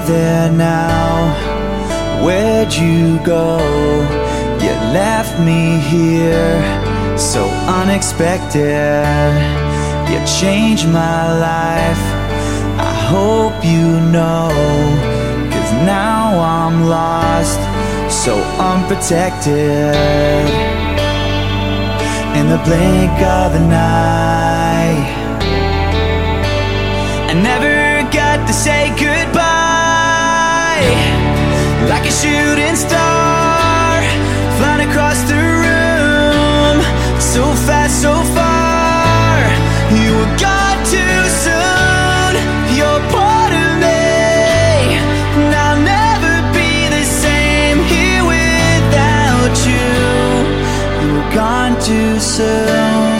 there now? Where'd you go? You left me here so unexpected. You changed my life, I hope you know. 'Cause now I'm lost, so unprotected. In the blink of an eye, I never got to say goodbye. Like a shooting star, flying across the room, so fast, so far. You were gone too soon. You're part of me, and I'll never be the same here without you. You were gone too soon.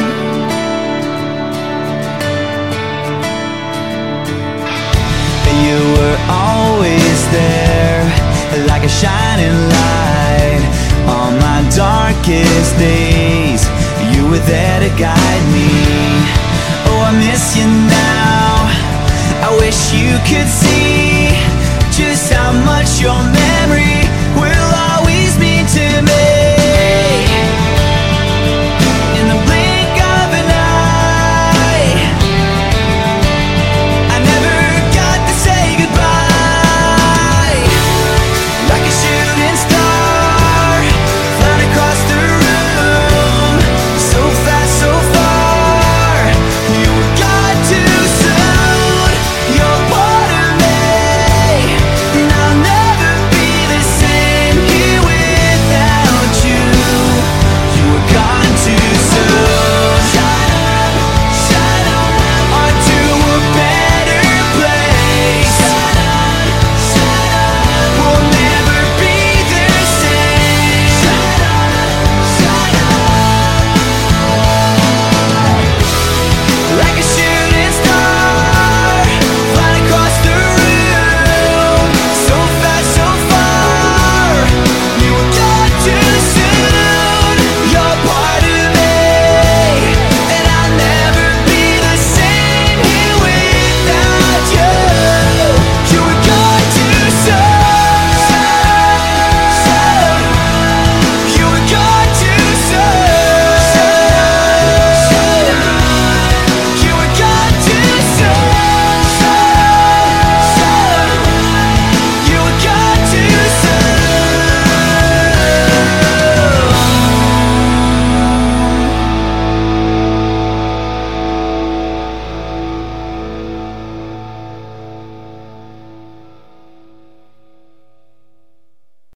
You were always there, like a shining light. On my darkest days, you were there to guide me. Oh, I miss you now. I wish you could see just how much your memory will always mean to me.